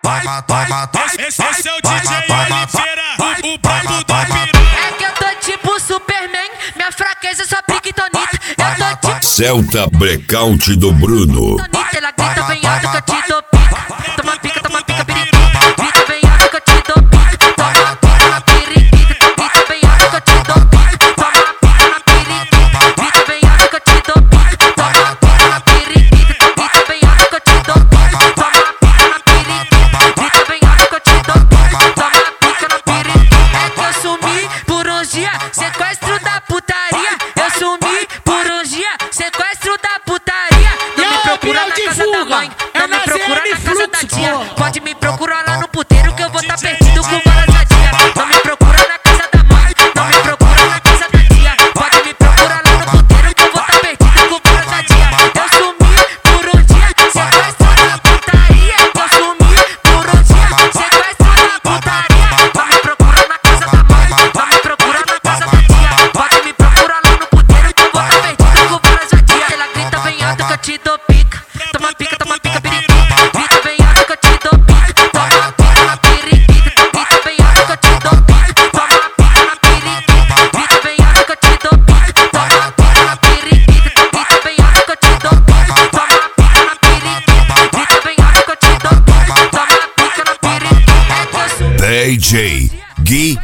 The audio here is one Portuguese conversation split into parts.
Esse é o DJ Oliveira, o brabo da piranha. É que eu tô tipo Superman, minha fraqueza é só piquetonita. Eu tô tipo Celta Blackout do Bruno. tonita, ela grita bem alto que eu te dou pica. Toma pica, periquita. Grita bem alto que eu te dou pica. Toma pica na periquita. Grita bem alto que eu te dou pica. Toma pica na periquita. Grita bem alto que eu te dou pica. Toma pica na periquita. Grita bem alto que eu te dou pica. Toma pica na periquita. Grita bem alto que eu te dou pica. Toma pica na periquita. É que eu sumi por uns dias, sequestro da putaria. Eu sumi por uns dias, sequestro da putaria. Não me procura na casa da mãe, não me procura na casa da tia. Pode me procurar lá no puteiro que eu vou tá perdido com várias tia. Não me procura na casa da mãe, não me procura na casa da tia. Pode me procurar lá no puteiro que eu vou tá perdido com várias tia. Eu sumi por um dia, sequestro da putaria. Eu sumi por um dia, sequestro da putaria. Não me procura na casa da mãe, não me procura na casa da tia. Pode me procurar lá no puteiro que eu vou tá perdido com várias tia. Ela grita bem alto que eu te dou pica. Toma pica, periquita. Grita bem alto que eu te dou pica. Toma pica na periquita. Grita bem alto que eu te dou pica. Toma pica na periquita. Grita bem alto que eu te dou pica. Toma pica na periquita. Grita bem alto que eu te dou pica. Toma pica na periquita. Grita bem alto que eu te dou pica. Toma pica na periquita. É que eu sumi DJ Gui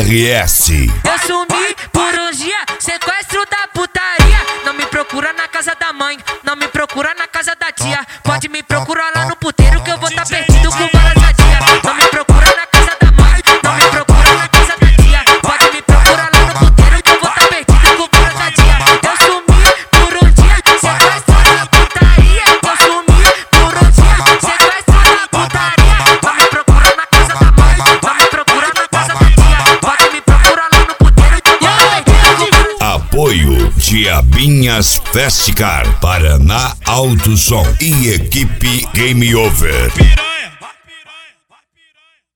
RS. eu sumi por uns dias, sequestro da putaria. Não me procura na casa da mãe, não me procura na casa da tia. Pode me procurar lá no puteiro que eu vou tá perdido com várias tia. Não me procura na casa da mãe, não me procura na casa da tia. Pode me procurar lá no puteiro que eu vou tá perdido com várias tia. Eu sumi por um dia, sequestro da putaria. Eu sumi por um dia, sequestro da putaria. Não me procura na casa da mãe, não me procura na casa da tia. Pode me procurar lá no puteiro que eu vou tá perdido com Apoio Diabinhas Festicar, Paraná Alto Som e equipe Game Over.